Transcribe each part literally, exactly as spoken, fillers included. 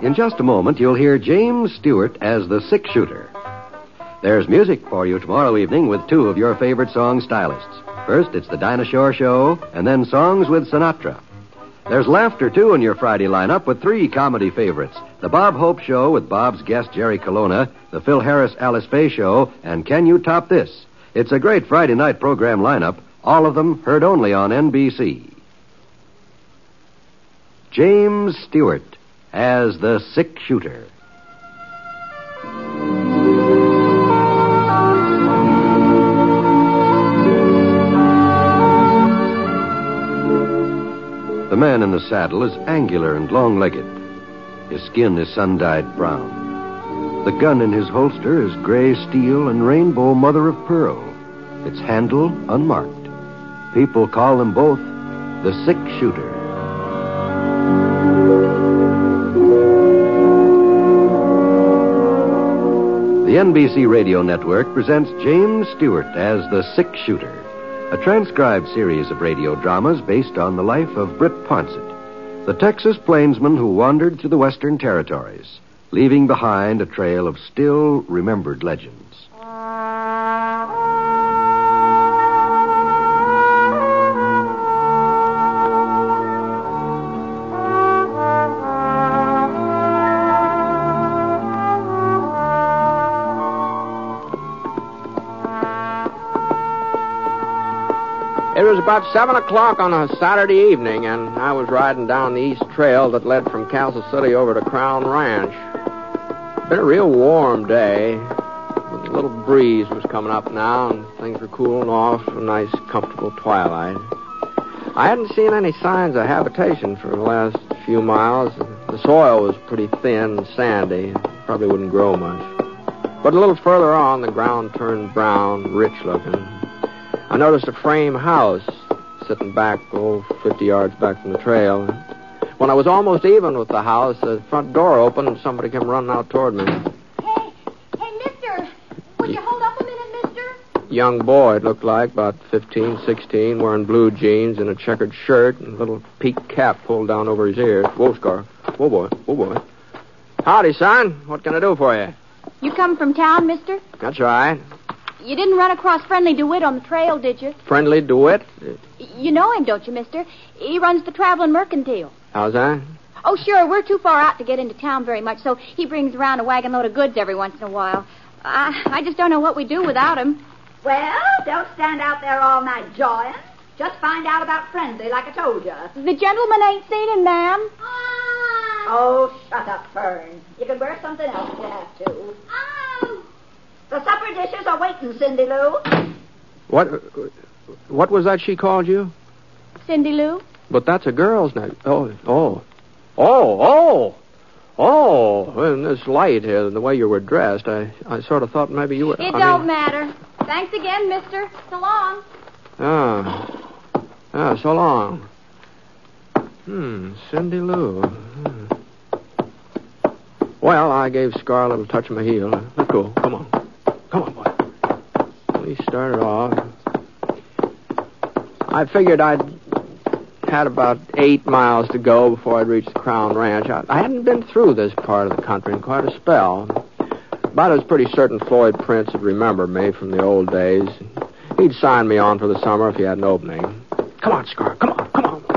In just a moment, you'll hear James Stewart as the six-shooter. There's music for you tomorrow evening with two of your favorite song stylists. First, it's the Dinah Shore Show, and then Songs with Sinatra. There's laughter, too, in your Friday lineup with three comedy favorites. The Bob Hope Show with Bob's guest Jerry Colonna, the Phil Harris Alice Faye Show, and Can You Top This? It's a great Friday night program lineup, all of them heard only on N B C. James Stewart as the six-shooter. The man in the saddle is angular and long-legged. His skin is sun-dyed brown. The gun in his holster is gray steel and rainbow mother of pearl. Its handle unmarked. People call them both the six-shooter. The N B C Radio Network presents James Stewart as the six-shooter, a transcribed series of radio dramas based on the life of Britt Ponsett, the Texas plainsman who wandered to the Western Territories, leaving behind a trail of still remembered legends. It was about seven o'clock on a Saturday evening, and I was riding down the east trail that led from Castle City over to Crown Ranch. Been a real warm day. A little breeze was coming up now, and things were cooling off. A nice, comfortable twilight. I hadn't seen any signs of habitation for the last few miles. The soil was pretty thin and sandy. Probably wouldn't grow much. But a little further on, the ground turned brown, rich-looking. I noticed a frame house sitting back, oh, fifty yards back from the trail. When I was almost even with the house, the front door opened and somebody came running out toward me. Hey, hey, mister, would you hold up a minute, mister? Young boy, it looked like, about fifteen, sixteen, wearing blue jeans and a checkered shirt and a little peaked cap pulled down over his ears. Whoa, Scar. Whoa, boy. Whoa, boy. Howdy, son. What can I do for you? You come from town, mister? That's right. You didn't run across Friendly DeWitt on the trail, did you? Friendly DeWitt? You know him, don't you, mister? He runs the traveling mercantile. How's that? Oh, sure. We're too far out to get into town very much, so he brings around a wagon load of goods every once in a while. I, I just don't know what we'd do without him. Well, don't stand out there all night jawing. Just find out about Friendly, like I told you. The gentleman ain't seen him, ma'am. Ah. Oh, shut up, Fern. You can wear something else if you have to. Oh. The supper dishes are waiting, Cindy Lou. What What was that she called you? Cindy Lou? But that's a girl's name. Oh, oh. Oh, oh. Oh, in this light here, and the way you were dressed, I, I sort of thought maybe you were... It I don't mean... matter. Thanks again, mister. So long. Ah. Ah, so long. Hmm, Cindy Lou. Hmm. Well, I gave Scar a little touch of my heel. Let's go. Come on. Come on, boy. We started off. I figured I'd had about eight miles to go before I'd reach the Crown Ranch. I, I hadn't been through this part of the country in quite a spell. But I was pretty certain Floyd Prince would remember me from the old days. He'd sign me on for the summer if he had an opening. Come on, Scar. Come on. Come on.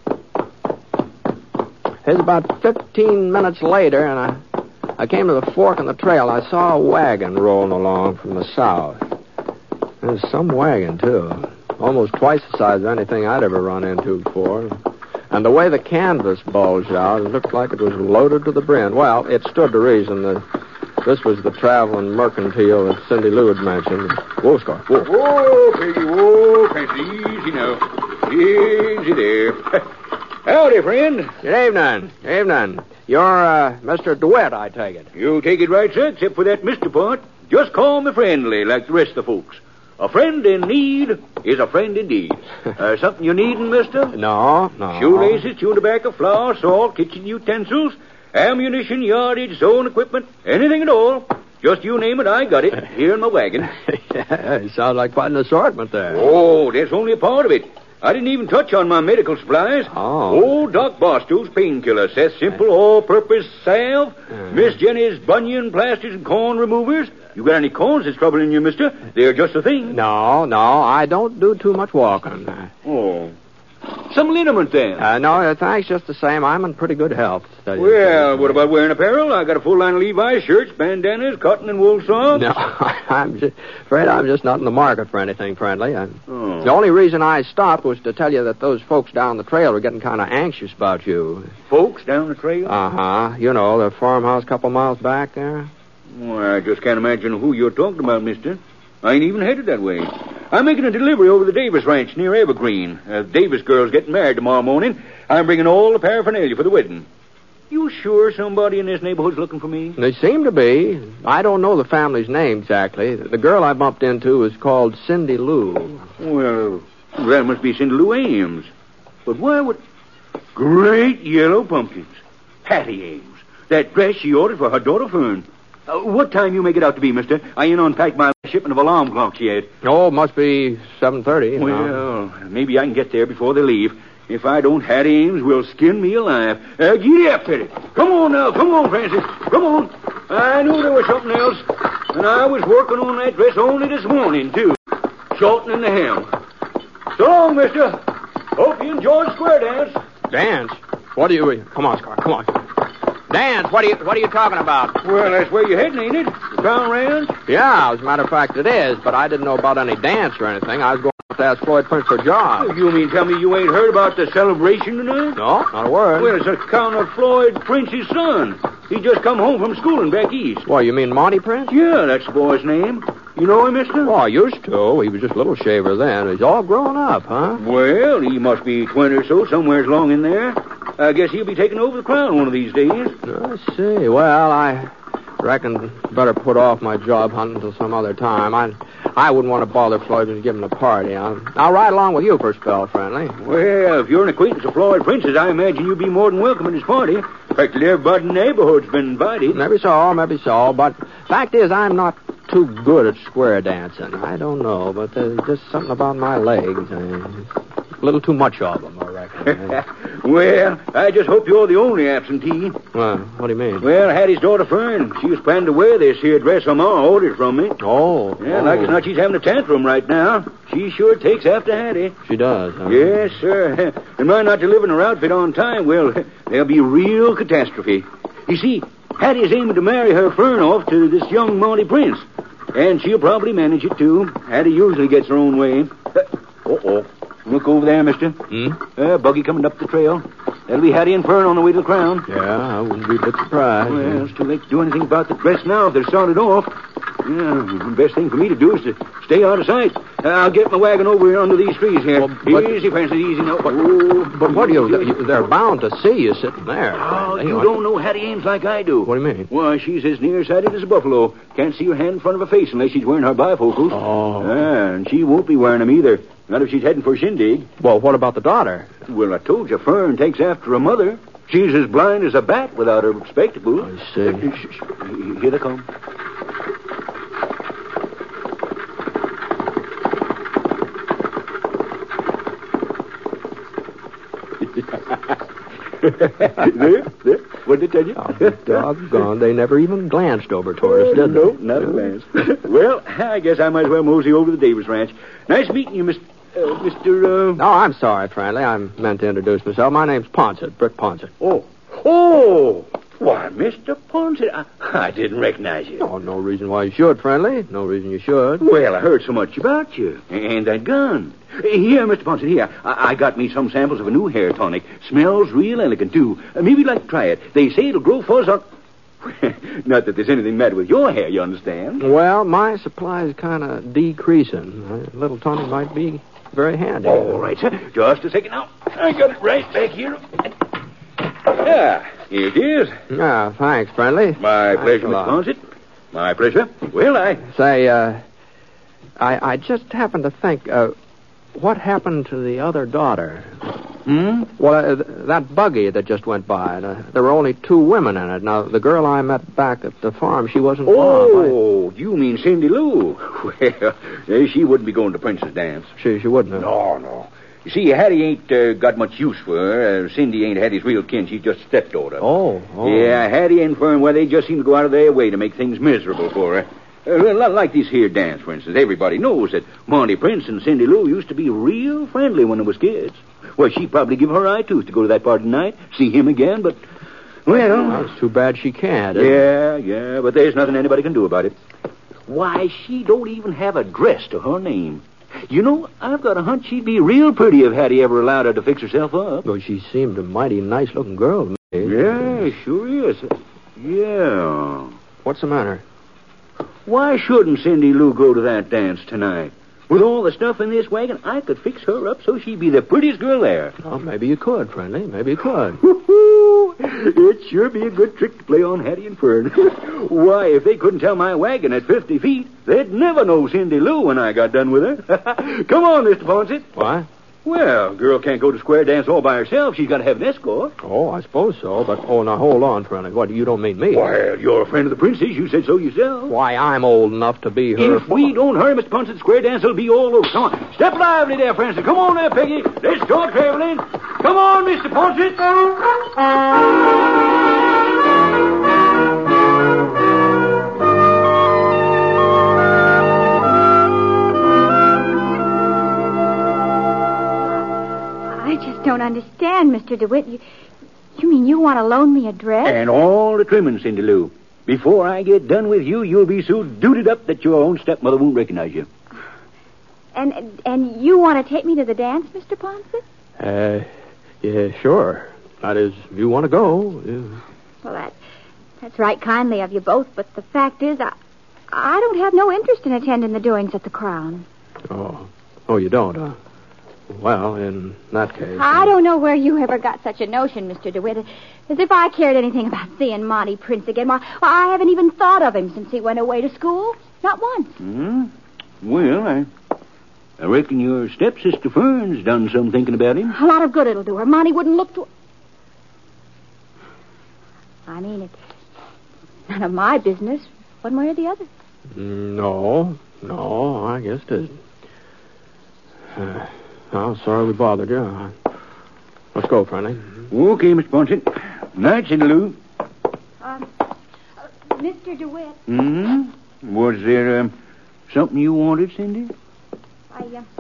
It was about fifteen minutes later, and I... I came to the fork in the trail. I saw a wagon rolling along from the south. There's some wagon, too. Almost twice the size of anything I'd ever run into before. And the way the canvas bulged out, it looked like it was loaded to the brim. Well, it stood to reason that this was the traveling mercantile that Cindy Lou had mentioned. Whoa, Scar. Whoa. Whoa, Peggy. Whoa, Peggy. Easy now. Easy there. Howdy, friend. Good evening. Good evening. You're, uh, Mister DeWitt, I take it. You take it right, sir, except for that Mister part. Just call me Friendly, like the rest of the folks. A friend in need is a friend indeed. uh, something you needin', mister? No, no. Shoelaces, chewing tobacco, flour, salt, kitchen utensils, ammunition, yardage, zone equipment, anything at all. Just you name it, I got it, here in my wagon. Yeah, it sounds like quite an assortment there. Oh, that's only a part of it. I didn't even touch on my medical supplies. Oh. Old Doc Barstow's painkiller, Seth Simple all-purpose salve, Uh-huh. Miss Jenny's bunion plasters and corn removers. You got any corns that's troubling you, mister? They're just a thing. No, no, I don't do too much walking. Uh, Oh. Some liniment, then. uh, no, uh, thanks just the same. I'm in pretty good health. to tell you the Well, truth. what about wearing apparel? I got a full line of Levi's shirts, bandanas, cotton and wool socks. No, I'm just, afraid I'm just not in the market for anything friendly. I, Oh. The only reason I stopped was to tell you that those folks down the trail were getting kind of anxious about you. Folks down the trail? Uh-huh. You know, the farmhouse a couple miles back there. Well, I just can't imagine who you're talking about, mister. I ain't even headed that way. I'm making a delivery over the Davis Ranch near Evergreen. Uh, Davis girl's getting married tomorrow morning. I'm bringing all the paraphernalia for the wedding. You sure somebody in this neighborhood's looking for me? They seem to be. I don't know the family's name exactly. The girl I bumped into is called Cindy Lou. Well, that must be Cindy Lou Ames. But why would... Great yellow pumpkins. Hattie Ames. That dress she ordered for her daughter Fern. Uh, what time you make it out to be, mister? I ain't unpacked my shipment of alarm clocks yet. Oh, it must be seven thirty. You know. Well, maybe I can get there before they leave. If I don't, Hattie Ames will skin me alive. Uh, giddy up, Teddy. Come on now. Come on, Francis. Come on. I knew there was something else. And I was working on that dress only this morning, too. Shortening the hem. So long, mister. Hope you enjoyed square dance. Dance? What are you... Come on, Scar. Come on. Dance? What are you What are you talking about? Well, that's where you're heading, ain't it? The Crown Ranch? Yeah, as a matter of fact, it is. But I didn't know about any dance or anything. I was going to ask Floyd Prince for a job. You mean tell me you ain't heard about the celebration tonight? No, not a word. Well, it's account of Floyd Prince's son. He just come home from school and back east. Well, you mean Monty Prince? Yeah, that's the boy's name. You know him, mister? Well, I used to. He was just a little shaver then. He's all grown up, huh? Well, he must be twenty or so, somewhere along in there. I guess he'll be taking over the crown one of these days. I see. Well, I reckon better put off my job hunting until some other time. I I wouldn't want to bother Floyd and give him a party. I'll, I'll ride along with you for a spell, friendly. Well, if you're an acquaintance of Floyd Prince's, I imagine you'd be more than welcome at his party. Practically everybody in the neighborhood's been invited. Maybe so, maybe so. But fact is, I'm not too good at square dancing. I don't know, but there's just something about my legs. I, a little too much of them, I reckon. Well, I just hope you're the only absentee. Well, what do you mean? Well, Hattie's daughter Fern, she was planning to wear this here dress her ma ordered from me. Oh. Yeah, oh. like as not, she's having a tantrum right now. She sure takes after Hattie. She does, huh? Yes, sir. And mind not delivering her outfit on time, well, there'll be a real catastrophe. You see, Hattie's aiming to marry her Fern off to this young Monty Prince. And she'll probably manage it, too. Hattie usually gets her own way. Uh, uh-oh. Look over there, mister. Hmm? Uh, buggy coming up the trail. That'll be Hattie and Fern on the way to the crown. Yeah, I wouldn't be a bit surprised. Well, it's too late to do anything about the dress now if they're started off. Yeah, the best thing for me to do is to stay out of sight. Uh, I'll get my wagon over here under these trees here. Well, but- easy, Francis, easy now. But, But what do you... They're bound to see you sitting there. Oh, They you aren't- don't know Hattie Ames like I do. What do you mean? Why, she's as nearsighted as a buffalo. Can't see her hand in front of her face unless she's wearing her bifocals. Oh. Ah, and she won't be wearing them either. Not if she's heading for a shindig. Well, what about the daughter? Well, I told you, Fern takes after her mother. She's as blind as a bat without her spectacles. I see. Uh, sh- sh- Here they come. there, there. What did they tell you? Oh, doggone. They never even glanced over toward us, did they? No, not a glance. Well, I guess I might as well mosey over to the Davis Ranch. Nice meeting you, Mister Uh, Mister Uh... No, I'm sorry, friendly. I meant to introduce myself. My name's Ponsett, Brick Ponsett. Oh. Oh! Why, Mister Ponsett, I, I didn't recognize you. Oh, no reason why you should, friendly. No reason you should. Well, I heard so much about you. And that gun. Here, Mister Ponsett, here. I, I got me some samples of a new hair tonic. Smells real elegant, too. Uh, maybe you'd like to try it. They say it'll grow fuzz on... Not that there's anything matter with your hair, you understand? Well, my supply's kind of decreasing. A little tonic might be very handy. All right, sir. Just a second now. I got it right back here. Ah, here it is. Yeah, thanks, friendly. My Thanks pleasure, a Mister lot. Ponsett. My pleasure. Well, I... Say, uh, I, I just happened to think, uh, what happened to the other daughter? Hmm? Well, uh, th- that buggy that just went by, uh, there were only two women in it. Now, the girl I met back at the farm, she wasn't involved. Oh, you mean Cindy Lou? Well, eh, she wouldn't be going to Prince's dance. She, she wouldn't have. No, no. You see, Hattie ain't uh, got much use for her. Uh, Cindy ain't Hattie's real kin. She's just stepdaughter. Oh, oh. Yeah, Hattie and Fern, well, they just seem to go out of their way to make things miserable for her. Uh, like this here dance, for instance. Everybody knows that Monty Prince and Cindy Lou used to be real friendly when they was kids. Well, she'd probably give her eye tooth to go to that party tonight, see him again, but, well... well it's too bad she can't. Yeah, yeah, but there's nothing anybody can do about it. Why, she don't even have a dress to her name. You know, I've got a hunch she'd be real pretty if Hattie ever allowed her to fix herself up. Well, she seemed a mighty nice-looking girl to me. Yeah, sure is. Yeah. What's the matter? Why shouldn't Cindy Lou go to that dance tonight? With all the stuff in this wagon, I could fix her up so she'd be the prettiest girl there. Oh, maybe you could, friendly. Maybe you could. It'd sure be a good trick to play on Hattie and Fern. Why, if they couldn't tell my wagon at fifty feet, they'd never know Cindy Lou when I got done with her. Come on, Mister Ponset. Why? Well, girl can't go to square dance all by herself. She's got to have an escort. Oh, I suppose so, but, oh, now hold on, friendly. What, you don't mean me? Well, you're a friend of the princess. You said so yourself. Why, I'm old enough to be her... If we don't hurry, Mister Ponset, the square dance will be all over. Come on. Step lively there, Francis. Come on there, Peggy. Let's start traveling. Come on, Mister Ponset. Don't understand, Mister DeWitt. You, you mean you want to loan me a dress? And all the trimmings, Cindy Lou. Before I get done with you, you'll be so dooted up that your own stepmother won't recognize you. And and you want to take me to the dance, Mister Ponset? Uh, yeah, sure. That is, if you want to go. Yeah. Well, that that's right kindly of you both, but the fact is, I I don't have no interest in attending the doings at the Crown. Oh, oh, you don't, huh? Well, in that case... I don't know where you ever got such a notion, Mister DeWitt. As if I cared anything about seeing Monty Prince again. Why, I haven't even thought of him since he went away to school. Not once. Hmm? Well, I, I reckon your stepsister Fern's done some thinking about him. A lot of good it'll do her. Monty wouldn't look to... I mean, it's none of my business, one way or the other. No, no, I guess it isn't. Uh... Oh, sorry we bothered you. Let's go, friendly. Okay, Mister Ponset. Night, Cindy Lou. Um, uh, Mister DeWitt. Hmm? Was there um, something you wanted, Cindy? I, uh,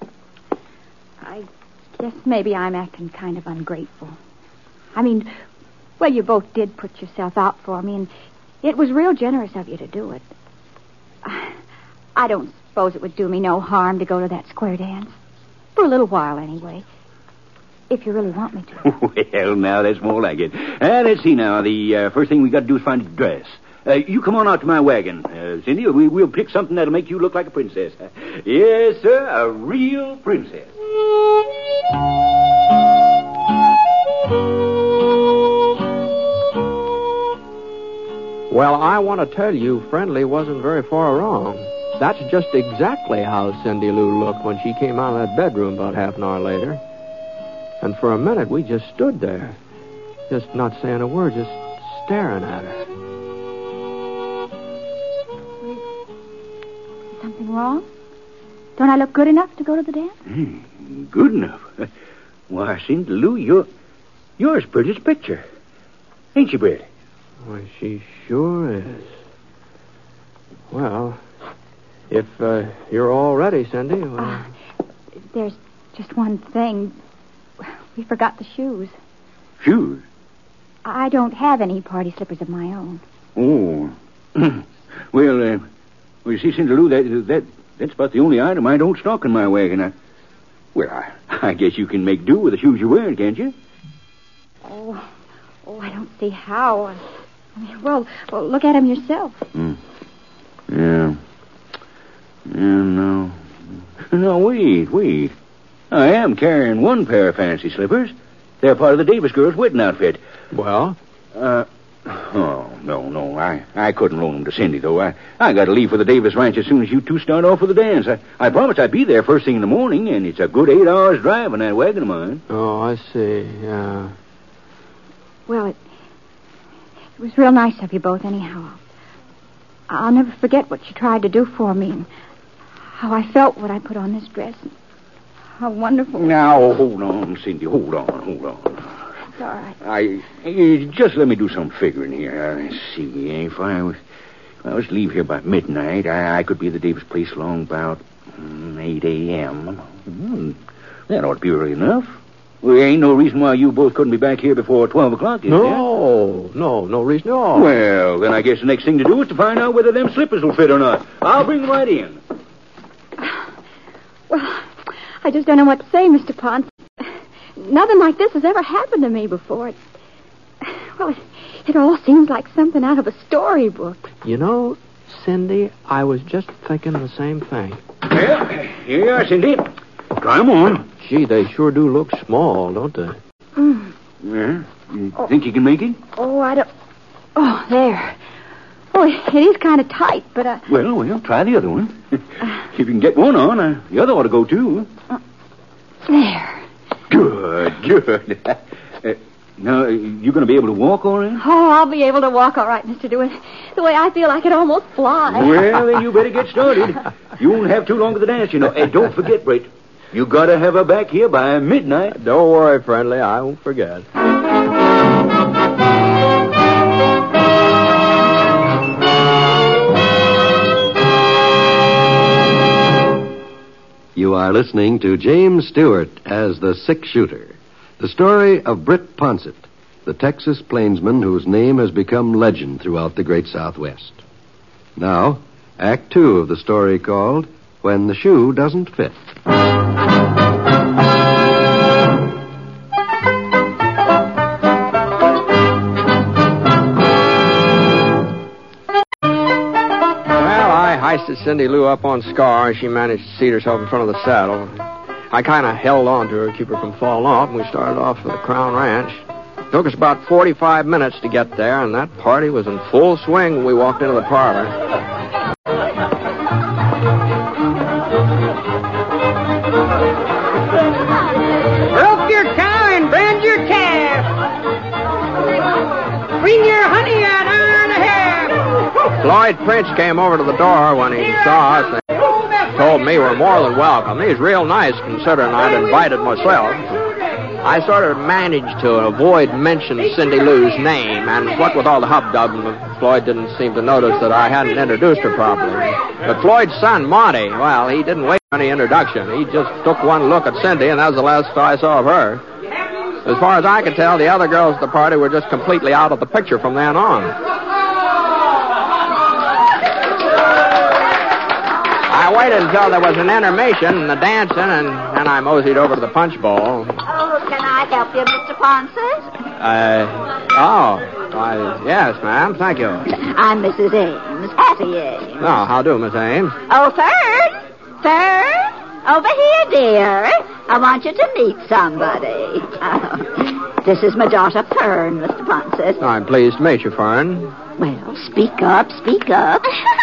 I guess maybe I'm acting kind of ungrateful. I mean, well, you both did put yourself out for me, and it was real generous of you to do it. I, I don't suppose it would do me no harm to go to that square dance. For a little while, anyway. If you really want me to. Well, now, that's more like it. Uh, let's see now. The uh, first thing we got to do is find a dress. Uh, you come on out to my wagon, uh, Cindy. We, we'll pick something that'll make you look like a princess. Yes, sir, a real princess. Well, I want to tell you, Friendly wasn't very far wrong. That's just exactly how Cindy Lou looked when she came out of that bedroom about half an hour later. And for a minute, we just stood there, just not saying a word, just staring at her. Is something wrong? Don't I look good enough to go to the dance? Mm, good enough? Why, Cindy Lou, you're, you're as pretty as a picture. Ain't you, Brett? Why, she sure is. Well... If uh, you're all ready, Cindy. Well... Uh, there's just one thing. We forgot the shoes. Shoes? I don't have any party slippers of my own. Oh. well, uh, well, you see, Cindy Lou, that, that, that's about the only item I don't stock in my wagon. I, well, I, I guess you can make do with the shoes you're wearing, can't you? Oh, oh, I don't see how. I mean, well, well, look at them yourself. Mm. Yeah. Yeah, no. No, wait, wait. I am carrying one pair of fancy slippers. They're part of the Davis girls' wedding outfit. Well? Uh, oh, no, no. I, I couldn't loan them to Cindy, though. I, I got to leave for the Davis ranch as soon as you two start off for the dance. I, I promised I'd be there first thing in the morning, and it's a good eight hours drive in that wagon of mine. Oh, I see, yeah. Well, it, it was real nice of you both, anyhow. I'll never forget what you tried to do for me, and how I felt when I put on this dress, and how wonderful. Now, hold on, Cindy. Hold on, hold on. It's all right. I, eh, just let me do some figuring here. Let's see. If I was, if I was to leave here by midnight, I, I could be at the Davis place along about mm, eight a.m. Mm, that ought to be early enough. Well, there ain't no reason why you both couldn't be back here before twelve o'clock, is there? No, no, no reason at all. Well, then I guess the next thing to do is to find out whether them slippers will fit or not. I'll bring them right in. Well, I just don't know what to say, Mister Ponce. Nothing like this has ever happened to me before. It, well, it, it all seems like something out of a storybook. You know, Cindy, I was just thinking the same thing. Well, here you are, Cindy. Try 'em on. Gee, they sure do look small, don't they? Mm. Yeah? You oh. think you can make it? Oh, I don't... Oh, there. Oh, it is kind of tight, but... Uh... Well, well, try the other one. If you can get one on, uh, the other ought to go, too. Uh, there. Good, good. uh, now, you going to be able to walk all right? Oh, I'll be able to walk all right, Mister DeWitt. The way I feel I could almost fly. Well, then you better get started. You won't have too long to the dance, you know. And don't forget, Brett, you got to have her back here by midnight. Don't worry, friendly. I won't forget. You are listening to James Stewart as the Six-Shooter, the story of Britt Ponsett, the Texas plainsman whose name has become legend throughout the great Southwest. Now, Act Two of the story called When the Shoe Doesn't Fit. I hoisted Cindy Lou up on Scar, and she managed to seat herself in front of the saddle. I kind of held on to her to keep her from falling off, and we started off for the Crown Ranch. It took us about forty-five minutes to get there, and that party was in full swing when we walked into the parlor. Rope your cow and brand your calf. Bring your honey and hour and a half. Floyd Prince came over to the door when he saw us and told me we're more than welcome. He's real nice, considering I'd invited myself. I sort of managed to avoid mentioning Cindy Lou's name, and what with all the hubdub, Floyd didn't seem to notice that I hadn't introduced her properly. But Floyd's son, Monty, well, he didn't wait for any introduction. He just took one look at Cindy, and that was the last I saw of her. As far as I could tell, the other girls at the party were just completely out of the picture from then on. I waited until there was an intermission and the dancing, and then I moseyed over to the punch bowl. Oh, can I help you, Mister Ponce? Uh, oh, why, yes, ma'am, thank you. I'm Missus Ames, Hattie Ames. Oh, how do, Miss Ames? Oh, Fern, Fern, over here, dear. I want you to meet somebody. Oh, this is my daughter, Fern, Mister Ponce. I'm pleased to meet you, Fern. Well, speak up, speak up.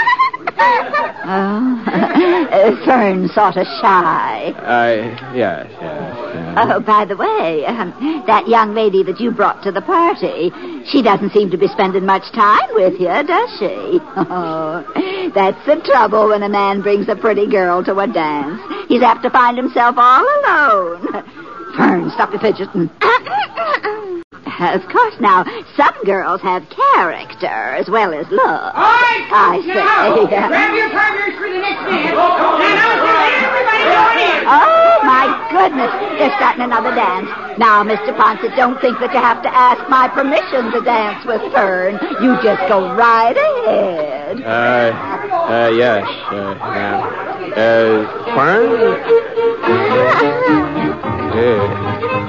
Oh, uh, Fern's sort of shy. Uh, yes, yes, yes. Oh, by the way, um, that young lady that you brought to the party, she doesn't seem to be spending much time with you, does she? Oh, that's the trouble when a man brings a pretty girl to a dance. He's apt to find himself all alone. Fern, stop your fidgeting. Of course, now, some girls have character as well as looks. All right, I now, say. grab your partners for the next dance. And I'll tell everybody going in. Oh, my goodness. They're starting another dance. Now, Mister Ponce, don't think that you have to ask my permission to dance with Fern. You just go right ahead. Uh, uh, yes, uh, yeah. Uh, Fern? Yeah.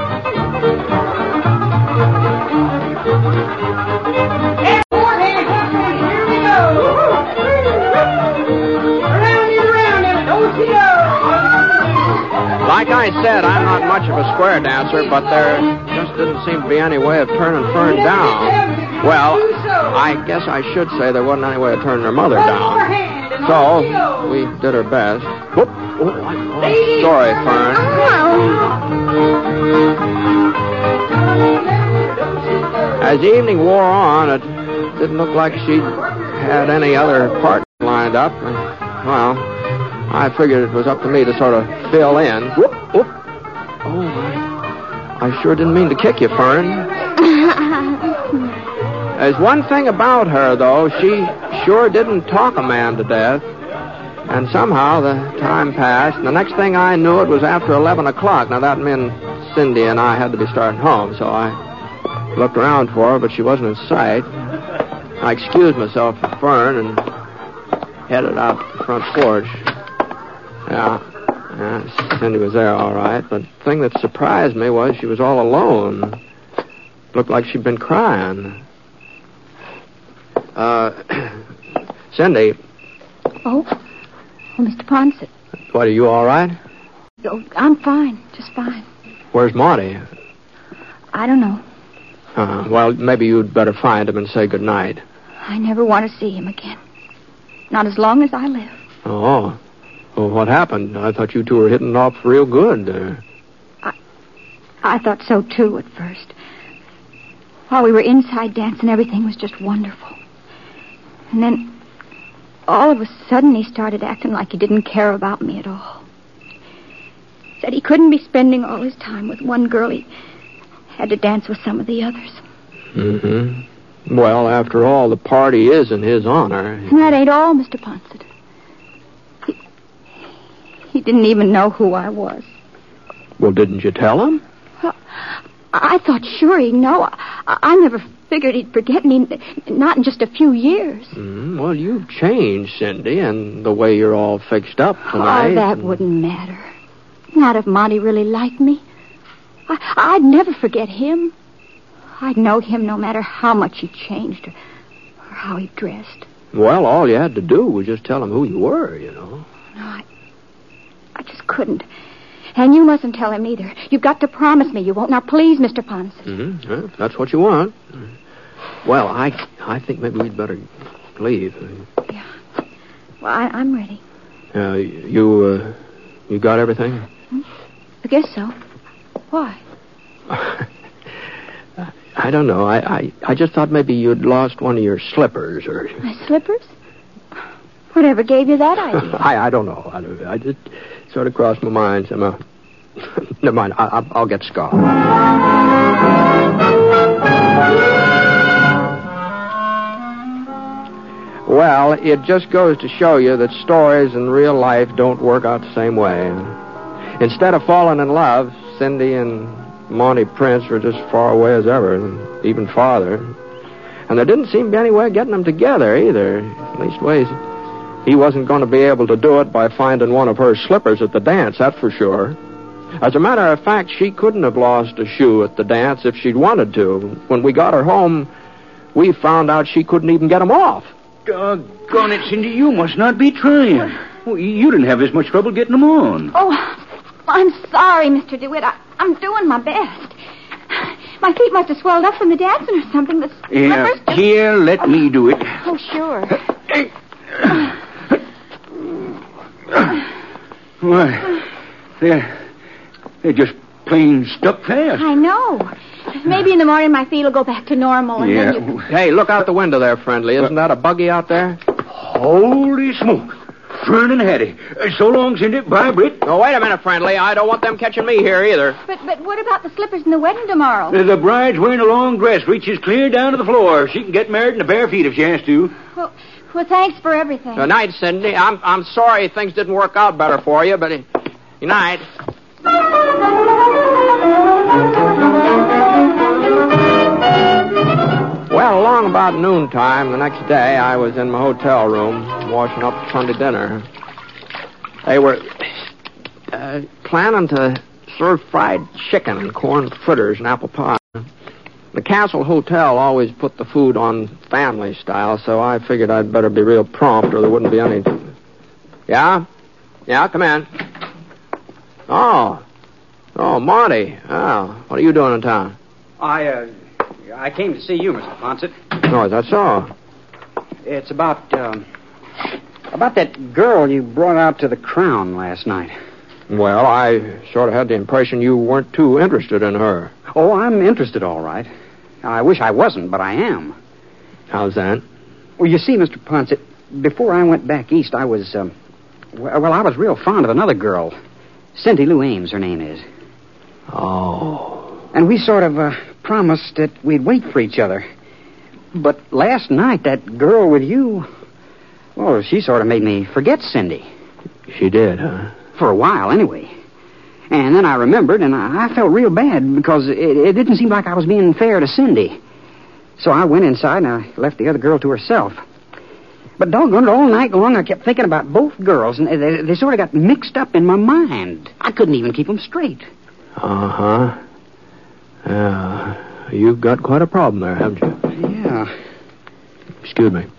Like I said, I'm not much of a square dancer, but there just didn't seem to be any way of turning Fern down. Well, I guess I should say there wasn't any way of turning her mother down. So, we did our best. Whoop. Oh, oh, sorry, Fern. As the evening wore on, it didn't look like she had any other partner lined up. Well, I figured it was up to me to sort of fill in. Whoop, whoop. Oh, I, I sure didn't mean to kick you, Fern. There's one thing about her, though. She sure didn't talk a man to death. And somehow the time passed, and the next thing I knew, it was after eleven o'clock. Now, that meant Cindy and I had to be starting home, so I looked around for her, but she wasn't in sight. I excused myself from Fern and headed out the front porch. Yeah, yeah, Cindy was there all right, but the thing that surprised me was she was all alone. Looked like she'd been crying. Uh, Cindy. Oh? Oh, Mister Ponset. What, are you all right? Oh, I'm fine. Just fine. Where's Marty? I don't know. Uh, well, maybe you'd better find him and say good night. I never want to see him again. Not as long as I live. Oh. Well, what happened? I thought you two were hitting off real good. Uh... I, I thought so, too, at first. While we were inside dancing, everything was just wonderful. And then, all of a sudden, he started acting like he didn't care about me at all. Said he couldn't be spending all his time with one girl. He had to dance with some of the others. Mm-hmm. Well, after all, the party is in his honor. And that ain't all, Mister Ponset. He, he didn't even know who I was. Well, didn't you tell him? Well, I thought sure he'd know. I, I never figured he'd forget me, not in just a few years. Mm, well, you've changed, Cindy, and the way you're all fixed up tonight. Oh, that and... wouldn't matter. Not if Monty really liked me. I, I'd never forget him. I'd know him no matter how much he changed or, or how he dressed. Well, all you had to do was just tell him who you were, you know. No, I, I just couldn't. And you mustn't tell him either. You've got to promise me you won't. Now, please, Mister Ponset. Mm-hmm. Well, if that's what you want. Well, I I think maybe we'd better leave. Yeah. Well, I, I'm ready. Uh, you, uh, you got everything? Hmm? I guess so. Why? I don't know. I, I, I just thought maybe you'd lost one of your slippers or... My slippers? Whatever gave you that idea? I, I don't know. I, I just sort of crossed my mind somehow. Never mind. I, I, I'll get Scott. Well, it just goes to show you that stories in real life don't work out the same way. Instead of falling in love, Cindy and Monty Prince were just far away as ever, and even farther. And there didn't seem to be any way of getting them together either. Leastways, he wasn't going to be able to do it by finding one of her slippers at the dance, that's for sure. As a matter of fact, she couldn't have lost a shoe at the dance if she'd wanted to. When we got her home, we found out she couldn't even get them off. Doggone it, Cindy, you must not be trying. Well, you didn't have this much trouble getting them on. Oh, I'm sorry, Mister DeWitt. I, I'm doing my best. My feet must have swelled up from the dancing or something. The slippers Yeah, just... here, let me do it. Oh, sure. Why, they're, they're just plain stuck fast. I know. Maybe in the morning my feet will go back to normal. And Yeah. then you... Hey, look out the window there, friendly. Isn't that a buggy out there? Holy smoke. Fern and Hattie. Uh, so long, Cindy. Bye, Britt. Oh, wait a minute, friendly. I don't want them catching me here either. But but what about the slippers and the wedding tomorrow? Uh, the bride's wearing a long dress, reaches clear down to the floor. She can get married in the bare feet if she has to. Well, well thanks for everything. Good night, Cindy. I'm I'm sorry things didn't work out better for you, but uh, good night. Well, along about noontime the next day, I was in my hotel room washing up Sunday dinner. They were uh, planning to serve fried chicken and corn fritters and apple pie. The Castle Hotel always put the food on family style, so I figured I'd better be real prompt or there wouldn't be any... Yeah? Yeah, come in. Oh. Oh, Monty. Oh, what are you doing in town? I, uh, I came to see you, Mister Ponset. Oh, is that so? It's about, um, about that girl you brought out to the Crown last night. Well, I sort of had the impression you weren't too interested in her. Oh, I'm interested, all right. I wish I wasn't, but I am. How's that? Well, you see, Mister Ponset, before I went back east, I was, um, Well, well, I was real fond of another girl. Cindy Lou Ames, her name is. Oh. And we sort of uh, promised that we'd wait for each other. But last night, that girl with you, well, she sort of made me forget Cindy. She did, huh? For a while, anyway. And then I remembered, and I, I felt real bad because it, it didn't seem like I was being fair to Cindy. So I went inside and I left the other girl to herself. But doggone it, all night long I kept thinking about both girls, and they, they sort of got mixed up in my mind. I couldn't even keep them straight. Uh-huh. Yeah. You've got quite a problem there, haven't you? Yeah. Excuse me.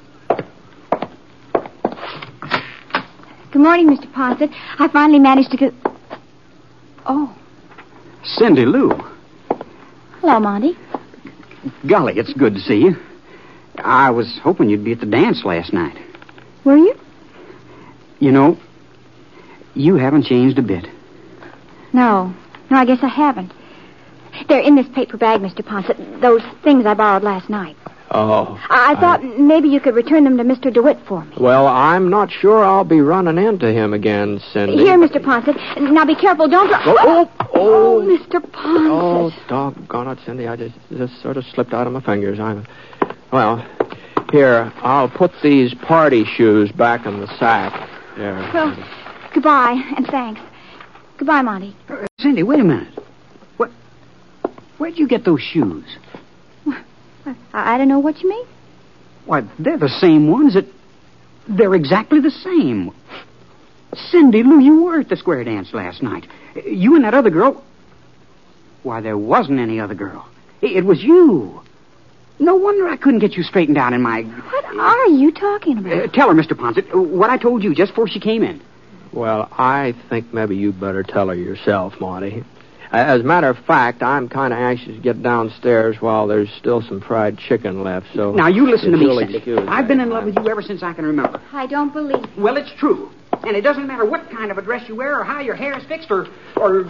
Good morning, Mister Ponset. I finally managed to get... Oh. Cindy Lou. Hello, Monty. Golly, it's good to see you. I was hoping you'd be at the dance last night. Were you? You know, you haven't changed a bit. No. No, I guess I haven't. They're in this paper bag, Mister Ponset. Those things I borrowed last night. Oh. I, I thought I... maybe you could return them to Mister DeWitt for me. Well, I'm not sure I'll be running into him again, Cindy. Here, Mister Ponset. Now be careful. Don't... Dro- oh, oh, oh. oh, Mister Ponset. Oh, doggone it, Cindy. I just, just sort of slipped out of my fingers. I'm... Well, here, I'll put these party shoes back in the sack. There. Well, goodbye, and thanks. Goodbye, Monty. Uh, Cindy, wait a minute. What? Where'd you get those shoes? I, I don't know what you mean. Why, they're the same ones that... They're exactly the same. Cindy Lou, you were at the square dance last night. You and that other girl... Why, there wasn't any other girl. It was you. No wonder I couldn't get you straightened out in my... What are you talking about? Uh, tell her, Mister Ponset, what I told you just before she came in. Well, I think maybe you better tell her yourself, Monty. As a matter of fact, I'm kind of anxious to get downstairs while there's still some fried chicken left, so... Now, you listen to me, you'll Cindy. excuse I've me. been in love with you ever since I can remember. I don't believe you. Well, it's true. And it doesn't matter what kind of a dress you wear or how your hair is fixed or... or...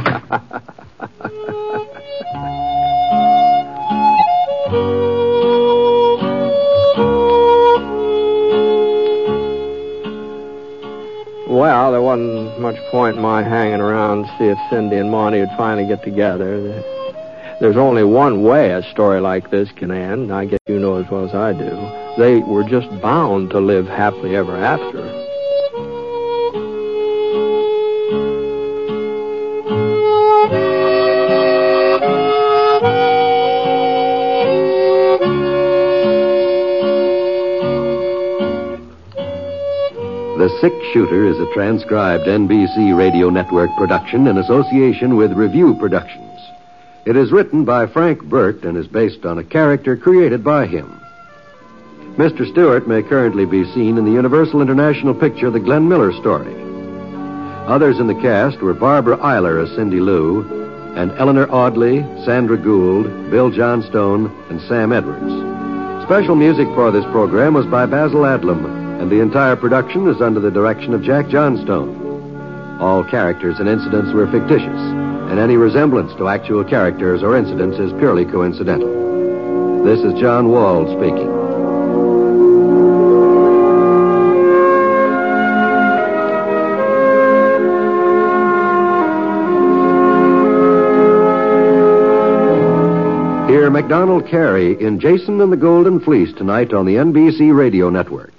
Well, there wasn't much point in my hanging around to see if Cindy and Monty would finally get together. There's only one way a story like this can end. I guess you know as well as I do. They were just bound to live happily ever after. The Six Shooter is a transcribed N B C Radio Network production in association with Review Productions. It is written by Frank Burt and is based on a character created by him. Mister Stewart may currently be seen in the Universal International picture The Glenn Miller Story. Others in the cast were Barbara Eiler as Cindy Lou and Eleanor Audley, Sandra Gould, Bill Johnstone, and Sam Edwards. Special music for this program was by Basil Adlam, and the entire production is under the direction of Jack Johnstone. All characters and incidents were fictitious, and any resemblance to actual characters or incidents is purely coincidental. This is John Wald speaking. Hear MacDonald Carey in Jason and the Golden Fleece tonight on the N B C Radio Network.